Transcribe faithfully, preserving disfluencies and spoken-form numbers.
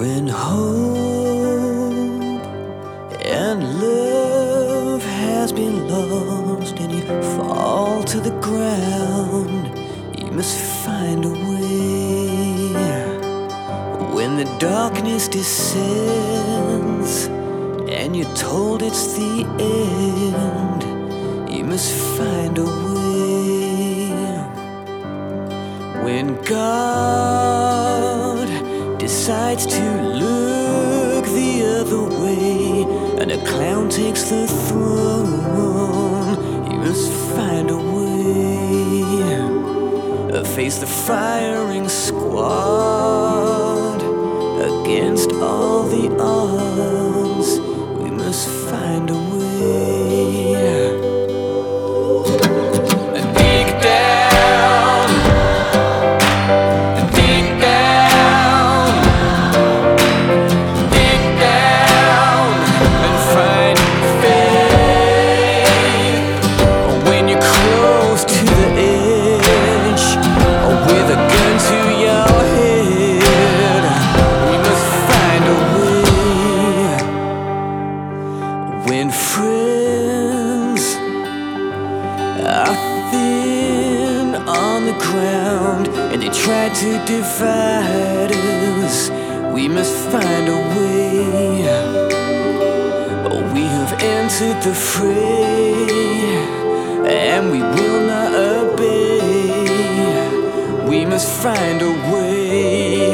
When hope and love has been lost and you fall to the ground, you must find a way. When the darkness descends and you're told it's the end, you must find a way. When God decides to look the other way and a clown takes the throne, you must find a way. Face the firing squad against all the odds, we must find a way. When friends are thin on the ground and they try to divide us, we must find a way. We have entered the fray and we will not obey. We must find a way.